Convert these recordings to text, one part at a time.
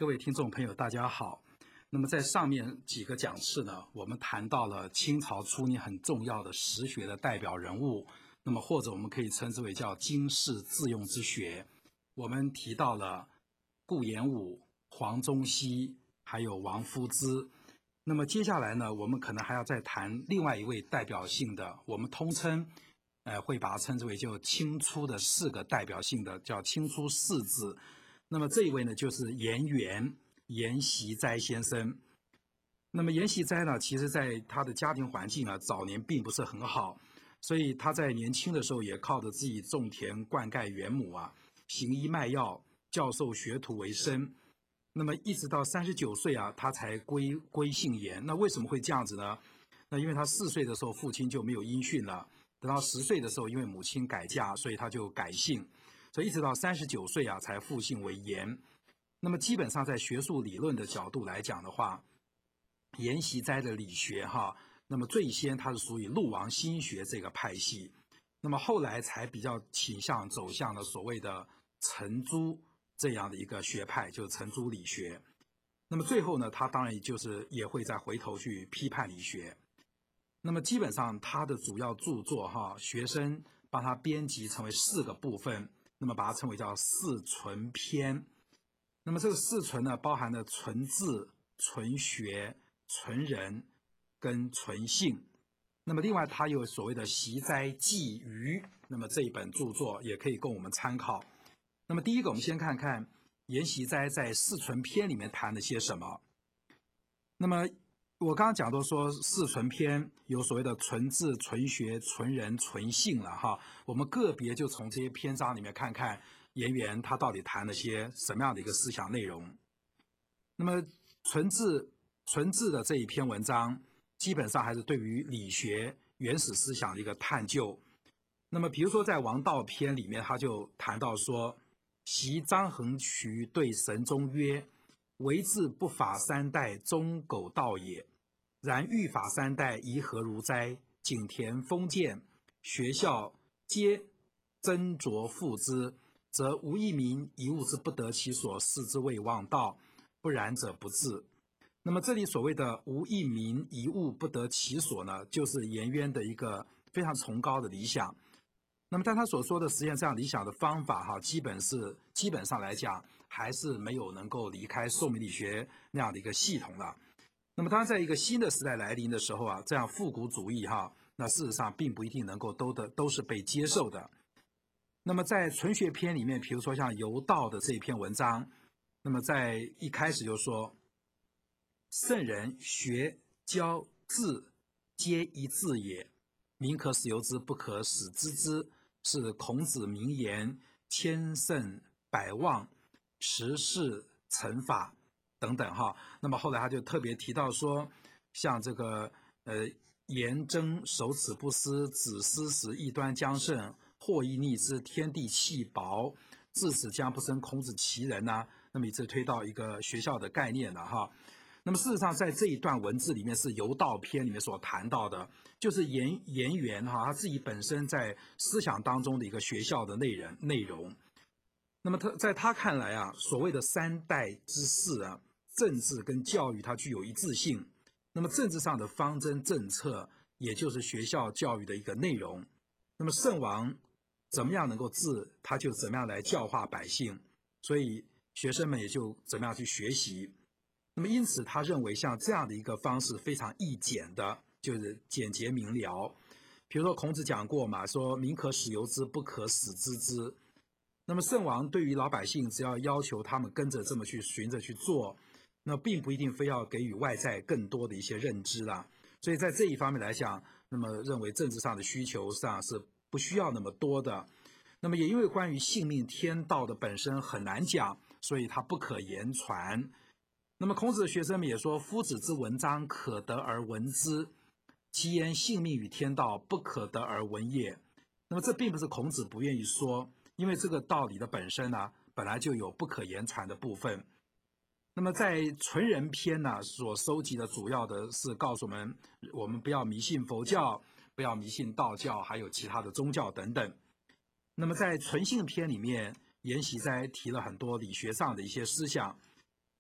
各位听众朋友，大家好。那么在上面几个讲次呢，我们谈到了清朝初年很重要的实学的代表人物，那么或者我们可以称之为叫经世致用之学。我们提到了顾炎武、黄宗羲，还有王夫之。那么接下来呢，我们可能还要再谈另外一位代表性的，我们通称会把它称之为就清初的4个代表性的，叫清初4子。那么这一位呢，就是颜元，阎锡斋先生。那么阎锡斋呢，其实在他的家庭环境啊，早年并不是很好，所以他在年轻的时候也靠着自己种田灌溉园亩啊，行医卖药，教授学徒为生。那么一直到39岁啊，他才归姓颜。那为什么会这样子呢？那因为他4岁的时候父亲就没有音讯了，等到10岁的时候，因为母亲改嫁，所以他就改姓。所以一直到39岁啊，才复姓为颜。那么基本上在学术理论的角度来讲的话，阎锡斋的理学那么最先他是属于陆王心学这个派系，那么后来才比较倾向走向了所谓的程朱这样的一个学派，就是程朱理学。那么最后呢，他当然也会再回头去批判理学。那么基本上他的主要著作学生帮他编辑成为4个部分。那么把它称为叫四纯篇。那么这个四纯呢，包含了纯智、纯学、纯人跟纯性。那么另外它有所谓的习斋记余，那么这一本著作也可以供我们参考。那么第一个，我们先看看阎锡斋在四纯篇里面谈了些什么。那么我刚刚讲到说四纯篇有所谓的纯智、纯学、纯人、纯性了我们个别就从这些篇章里面看看颜元他到底谈了些什么样的一个思想内容。那么纯智的这一篇文章基本上还是对于理学原始思想的一个探究。那么比如说在王道篇里面，他就谈到说，习张衡渠对神宗曰，为治不法3代，忠苟道也。然欲法3代，宜何如哉？井田封建，学校皆斟酌复之，则无一民一物之不得其所，视之谓望道，不然者不治。那么这里所谓的无一民一物不得其所呢，就是颜渊的一个非常崇高的理想。那么但他所说的实现这样理想的方法基本上来讲，还是没有能够离开宋明理学那样的一个系统的。那么当然在一个新的时代来临的时候这样复古主义那事实上并不一定能够都是被接受的。那么在纯学篇里面，比如说像游道的这一篇文章，那么在一开始就说，圣人学教治皆一致也，民可使由之，不可使知之，是孔子名言，千圣百望，持世成法等等那么后来他就特别提到说，像这个颜征守此不思，子思时异端将盛，或亦逆之，天地气薄，自此将不生孔子其人那么一直推到一个学校的概念了那么事实上在这一段文字里面是游道篇里面所谈到的，就是颜元他自己本身在思想当中的一个学校的内容。那么在他看来所谓的3代之事政治跟教育它具有一致性。那么政治上的方针政策，也就是学校教育的一个内容。那么圣王怎么样能够治，他就怎么样来教化百姓，所以学生们也就怎么样去学习。那么因此他认为像这样的一个方式非常易简的，就是简洁明了。比如说孔子讲过嘛，说民可使由之，不可使知之。那么圣王对于老百姓只要求他们跟着这么去循着去做，那并不一定非要给予外在更多的一些认知啦。所以在这一方面来讲，那么认为政治上的需求上是不需要那么多的。那么也因为关于性命天道的本身很难讲，所以它不可言传。那么孔子的学生们也说，夫子之文章可得而闻之，其言性命与天道不可得而闻也。那么这并不是孔子不愿意说，因为这个道理的本身本来就有不可言传的部分。那么在纯人篇所收集的主要的是告诉我们不要迷信佛教，不要迷信道教，还有其他的宗教等等。那么在纯性篇里面，阎锡斋提了很多理学上的一些思想。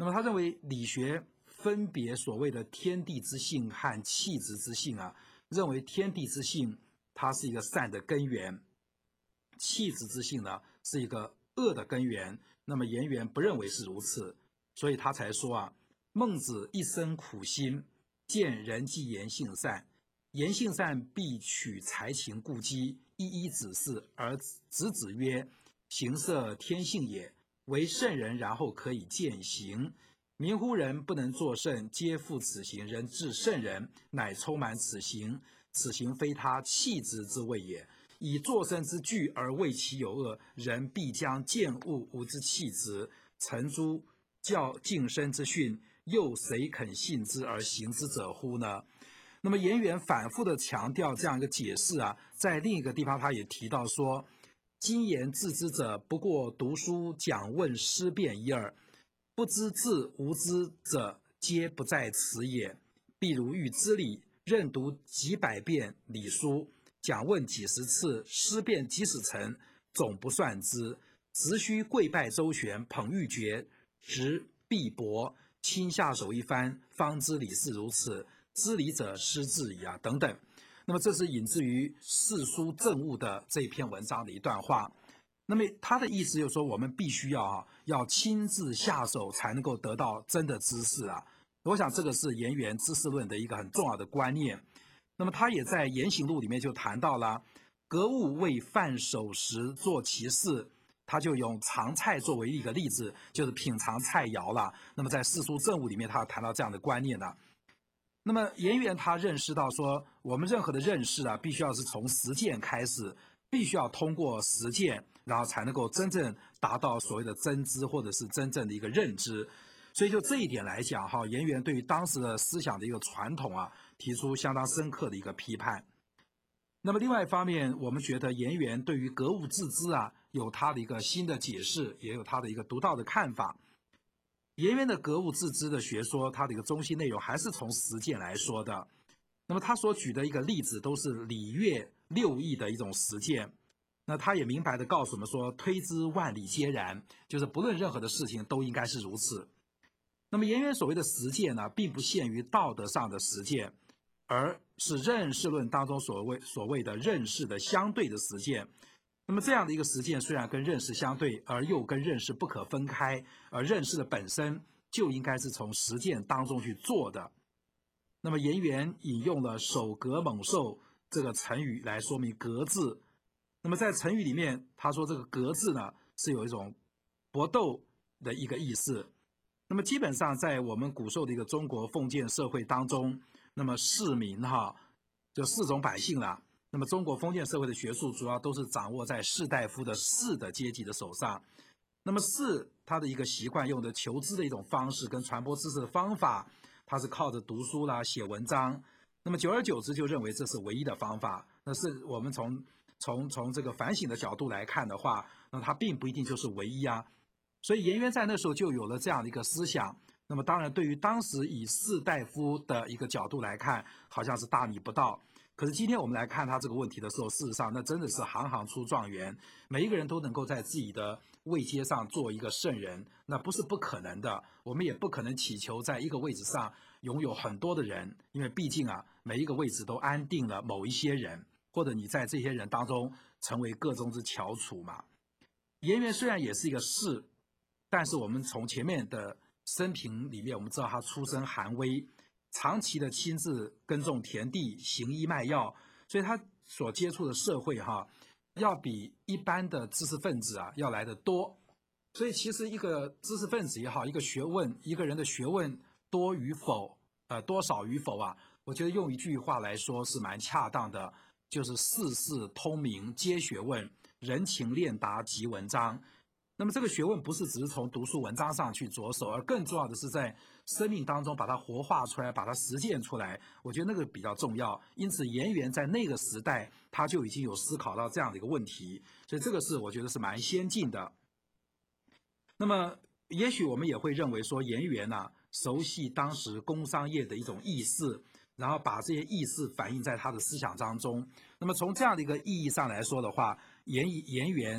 那么他认为理学分别所谓的天地之性和气质之性啊，认为天地之性它是一个善的根源，气质之性呢是一个恶的根源。那么颜渊不认为是如此，所以他才说啊，孟子一生苦心，见人既言性善，言性善必取才情故机，一一指示，而子曰：行色天性也，为圣人，然后可以见行。民乎人不能作圣，皆负此行，人至圣人，乃充满此行。此行非他气质之谓也。以作圣之具而谓其有恶，人必将见物无之气质。诚诸教近身之训，又谁肯信之而行之者乎呢？那么颜渊反复的强调这样一个解释啊，在另一个地方他也提到说，今言自知者，不过读书讲问思辨一二，不知字无知者，皆不在此也。譬如欲知礼，任读几百遍礼书，讲问几十次，思辨几十层，总不算之。直须跪拜周旋，捧玉珏，执璧帛，亲下手一番，方知礼是如此。知礼者失志矣啊，等等。那么这是引自于《四书政务》的这篇文章的一段话。那么他的意思就是说，我们必须要亲自下手，才能够得到真的知识啊。我想这个是颜渊知识论的一个很重要的观念。那么他也在《言行录》里面就谈到了，格物为饭守时做其事。他就用尝菜作为一个例子，就是品尝菜肴了。那么在《四书政务》里面，他谈到这样的观念呢。那么颜渊他认识到说，我们任何的认识啊，必须要是从实践开始，必须要通过实践，然后才能够真正达到所谓的真知或者是真正的一个认知。所以就这一点来讲颜渊对于当时的思想的一个传统啊，提出相当深刻的一个批判。那么另外一方面，我们觉得颜渊对于格物致知啊，有他的一个新的解释，也有他的一个独到的看法。颜渊的格物致知的学说，它的一个中心内容还是从实践来说的。那么他所举的一个例子都是礼乐六艺的一种实践。那他也明白的告诉我们说，推之万里皆然，就是不论任何的事情都应该是如此。那么颜渊所谓的实践呢，并不限于道德上的实践，而是认识论当中所谓的认识的相对的实践。那么这样的一个实践虽然跟认识相对，而又跟认识不可分开，而认识的本身就应该是从实践当中去做的。那么颜渊引用了守格猛兽这个成语来说明格字。那么在成语里面，他说这个格字呢是有一种搏斗的一个意思。那么基本上在我们古时候的一个中国封建社会当中，那么市民就士种百姓啦。那么中国封建社会的学术主要都是掌握在士大夫的士的阶级的手上。那么士他的一个习惯用的求知的一种方式跟传播知识的方法，他是靠着读书啦写文章。那么久而久之就认为这是唯一的方法。那是我们从这个反省的角度来看的话，那它并不一定就是唯一啊。所以颜渊在那时候就有了这样的一个思想。那么当然对于当时以士大夫的一个角度来看，好像是大逆不道。可是今天我们来看他这个问题的时候，事实上那真的是行行出状元，每一个人都能够在自己的位阶上做一个圣人，那不是不可能的。我们也不可能祈求在一个位置上拥有很多的人，因为毕竟每一个位置都安定了某一些人，或者你在这些人当中成为个中之翘楚嘛。颜渊虽然也是一个士，但是我们从前面的生平里面，我们知道他出身寒微，长期的亲自耕种田地、行医卖药，所以他所接触的社会要比一般的知识分子要来得多。所以其实一个知识分子也好，一个人的学问多与否，多少与否我觉得用一句话来说是蛮恰当的，就是事事通明皆学问，人情练达即文章。那么这个学问不是只是从读书文章上去着手，而更重要的是在生命当中把它活化出来，把它实践出来。我觉得那个比较重要。因此颜渊在那个时代他就已经有思考到这样的一个问题，所以这个是我觉得是蛮先进的。那么也许我们也会认为说，颜渊熟悉当时工商业的一种意识，然后把这些意识反映在他的思想当中。那么从这样的一个意义上来说的话，颜渊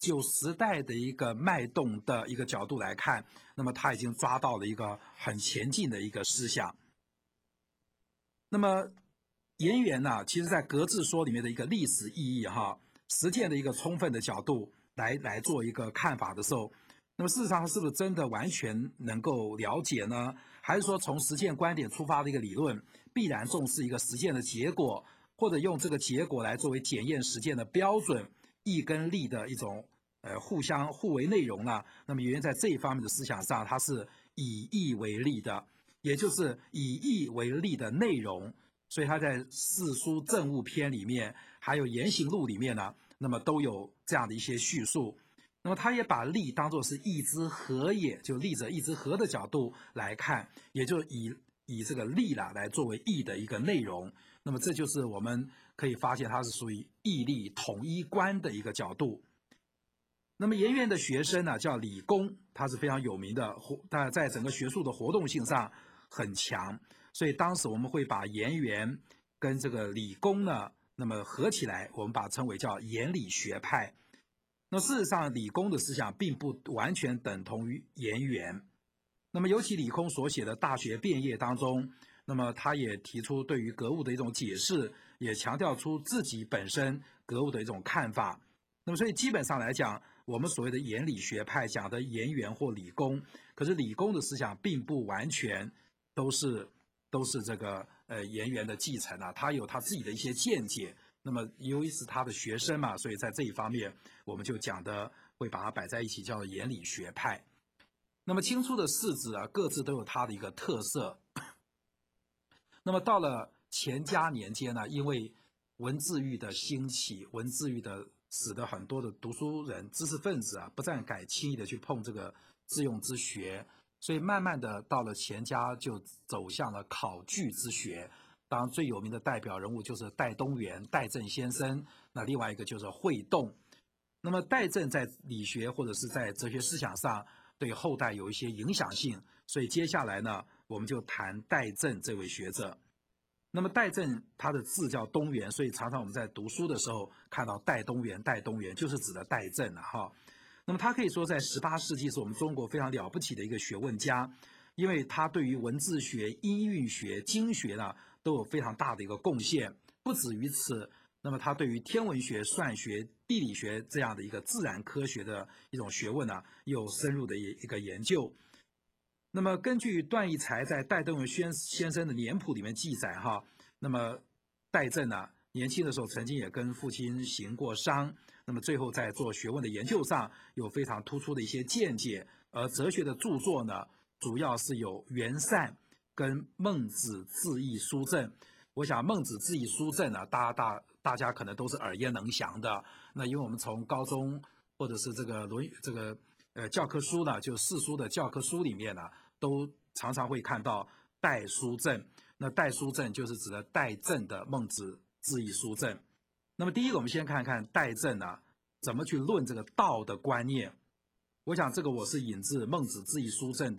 旧时代的一个脉动的一个角度来看，那么他已经抓到了一个很前进的一个思想。那么言源呢，其实在格致说里面的一个历史意义实践的一个充分的角度来做一个看法的时候，那么事实上是不是真的完全能够了解呢？还是说从实践观点出发的一个理论，必然重视一个实践的结果，或者用这个结果来作为检验实践的标准，义跟利的一种互为内容呢？那么原在这一方面的思想上，它是以义为利的，也就是以义为利的内容。所以他在《四书政务篇》里面，还有《言行录》里面呢，那么都有这样的一些叙述。那么他也把利当作是义之和也，就利者义之和的角度来看，也就以这个利来作为义的一个内容。那么这就是我们可以发现，它是属于义利统一观的一个角度。那么颜渊的学生呢，叫李公，他是非常有名的，他在整个学术的活动性上很强。所以当时我们会把颜渊跟这个理工呢，那么合起来，我们把它称为叫颜理学派。那事实上，理工的思想并不完全等同于颜渊。那么尤其理工所写的《大学辩业》当中，那么他也提出对于格物的一种解释，也强调出自己本身格物的一种看法。那么所以基本上来讲，我们所谓的颜理学派讲的颜渊或理工，可是理工的思想并不完全都是这个颜渊的继承啊，他有他自己的一些见解。那么由于是他的学生嘛，所以在这一方面我们就讲的会把它摆在一起，叫颜理学派。那么清初的士子啊，各自都有他的一个特色。那么到了乾嘉年间呢，因为文字狱的兴起，文字狱的使得很多的读书人、知识分子啊，不再敢轻易的去碰这个致用之学。所以慢慢的到了乾嘉，就走向了考据之学。当然最有名的代表人物就是戴东原、戴震先生，那另外一个就是惠动。那么戴震在理学或者是在哲学思想上对后代有一些影响性，所以接下来呢，我们就谈戴震这位学者。那么戴震他的字叫东原，所以常常我们在读书的时候看到戴东原，戴东原就是指的戴震那么他可以说在18世纪是我们中国非常了不起的一个学问家，因为他对于文字学、音韵学、经学呢都有非常大的一个贡献。不止于此，那么他对于天文学、算学、地理学这样的一个自然科学的一种学问呢，有深入的一个研究。那么根据段义才在戴东原先生的年谱里面记载那么戴震呢年轻的时候曾经也跟父亲行过商，那么最后在做学问的研究上有非常突出的一些见解，而哲学的著作呢，主要是有元善跟孟子自义书证。我想孟子自义书证呢，大家可能都是耳熟能详的。那因为我们从高中或者是这个教科书呢，就四书的教科书里面呢，都常常会看到戴书证。那戴书证就是指的戴震的孟子自义书证。那么第一个，我们先看看戴震怎么去论这个道的观念。我想这个我是引自孟子自义书证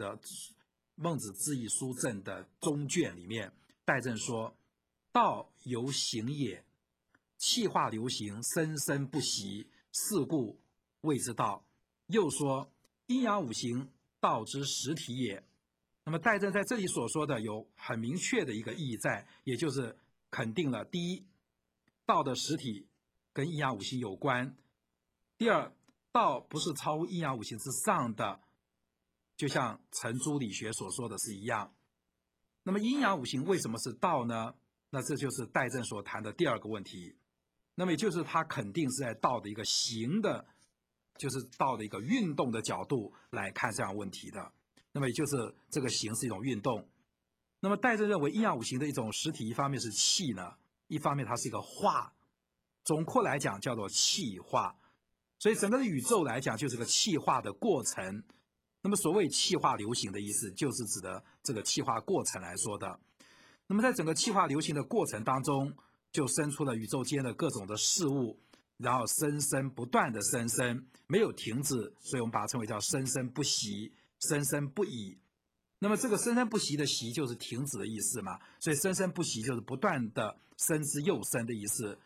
的中卷里面，戴震说：“道由行也，气化流行，生生不息，是故谓之道。”又说：“阴阳五行，道之实体也。”那么戴震在这里所说的有很明确的一个意义在，也就是肯定了第一，道的实体跟阴阳五行有关；第二，道不是超乎阴阳五行之上的，就像程朱理学所说的是一样。那么阴阳五行为什么是道呢？那这就是戴震所谈的第二个问题。那么也就是他肯定是在道的一个行的，就是道的一个运动的角度来看这样问题的。那么也就是这个行是一种运动。那么戴震认为阴阳五行的一种实体，一方面是气呢，一方面它是一个化。总括来讲叫做气化。所以整个的宇宙来讲就是个气化的过程。那么所谓气化流行的意思，就是指的这个气化过程来说的。那么在整个气化流行的过程当中，就生出了宇宙间的各种的事物，然后生生不断的生生，没有停止，所以我们把它称为叫生生不息，生生不已。那么这个生生不息的息就是停止的意思嘛，所以生生不息就是不断的生之又生的意思。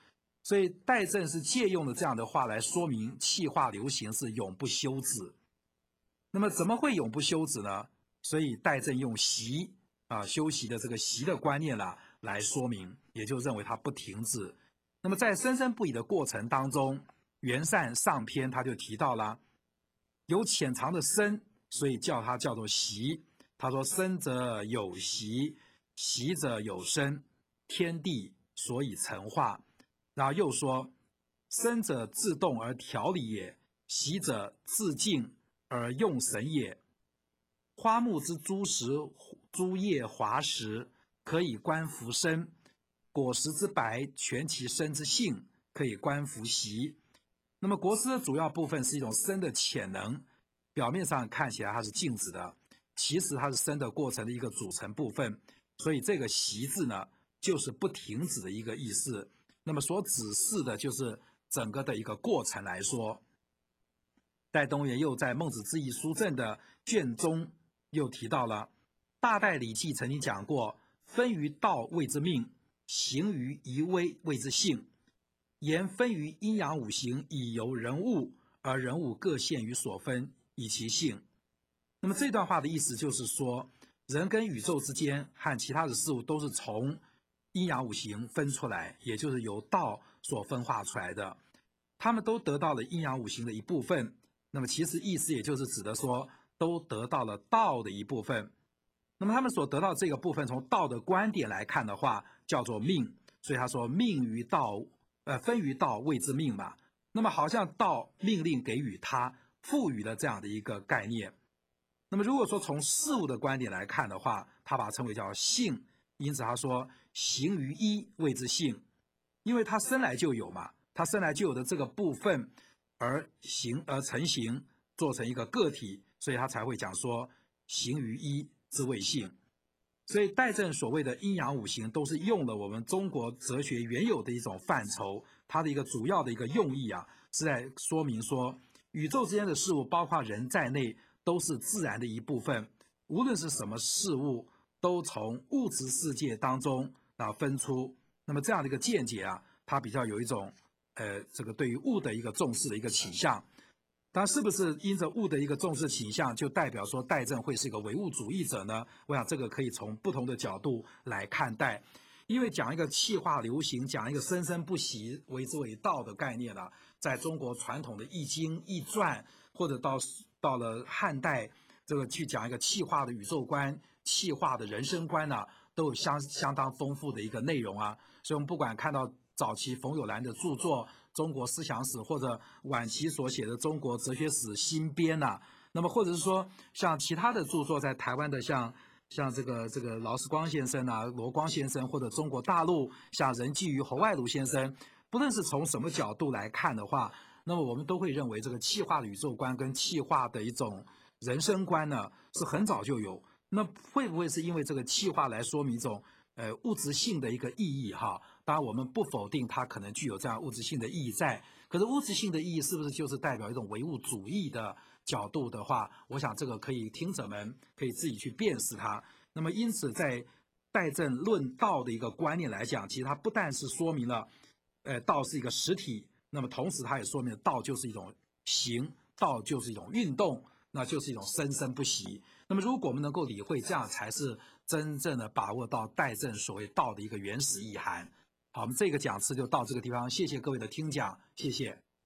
所以戴震是借用了这样的话来说明气化流行是永不休止。那么怎么会永不休止呢？所以戴震用息休息的这个息的观念来说明，也就认为它不停止。那么在生生不已的过程当中，元善上篇他就提到了有潜藏的生，所以它叫做息。他说生者有息，息者有生，天地所以成化。然后又说生者自动而调理也，息者自静而用神也。花木之诸实、诸叶华实，可以观夫生；果实之白，全其生之性，可以观夫息。那么果实的主要部分是一种生的潜能，表面上看起来它是静止的，其实它是生的过程的一个组成部分。所以这个息字呢，就是不停止的一个意思。那么所指示的就是整个的一个过程来说。戴东原又在《孟子之义书证》的卷中又提到了，大戴礼记曾经讲过，分于道谓之命，行于仪微谓之性。言分于阴阳五行，以由人物，而人物各现于所分，以其性。那么这段话的意思就是说，人跟宇宙之间和其他的事物都是从阴阳五行分出来，也就是由道所分化出来的。他们都得到了阴阳五行的一部分，那么其实意思也就是指的说，都得到了道的一部分。那么他们所得到这个部分，从道的观点来看的话，叫做命。所以他说命于道，分于道谓之命嘛。那么好像道命令给予他，赋予了这样的一个概念。那么如果说从事物的观点来看的话，他把它称为叫性。因此他说行于一谓之性，因为它生来就有嘛，它生来就有的这个部分而成形，做成一个个体，所以他才会讲说行于一之谓性。所以戴震所谓的阴阳五行，都是用了我们中国哲学原有的一种范畴，它的一个主要的一个用意是在说明说，宇宙之间的事物，包括人在内，都是自然的一部分。无论是什么事物，都从物质世界当中分出。那么这样的一个见解它比较有一种这个对于物的一个重视的一个倾向。当然，是不是因着物的一个重视倾向，就代表说戴震会是一个唯物主义者呢？我想这个可以从不同的角度来看待。因为讲一个气化流行，讲一个生生不息为之为道的概念在中国传统的易经、易传，或者到了汉代，这个去讲一个气化的宇宙观、气化的人生观都有相当丰富的一个内容所以我们不管看到早期冯友兰的著作《中国思想史》，或者晚期所写的《中国哲学史新编》那么或者是说像其他的著作，在台湾的像这个劳斯光先生罗光先生，或者中国大陆像任继于、侯外庐先生，不论是从什么角度来看的话，那么我们都会认为这个气化的宇宙观跟气化的一种人生观呢，是很早就有。那会不会是因为这个气化来说明一种物质性的一个意义当然我们不否定它可能具有这样物质性的意义在，可是物质性的意义是不是就是代表一种唯物主义的角度的话，我想这个可以听者们可以自己去辨识它。那么因此在戴震论道的一个观念来讲，其实它不但是说明了道是一个实体，那么同时它也说明了道就是一种行，道就是一种运动，那就是一种生生不息。那么如果我们能够理会，这样才是真正的把握到戴震所谓道的一个原始意涵。好，我们这个讲次就到这个地方，谢谢各位的听讲，谢谢。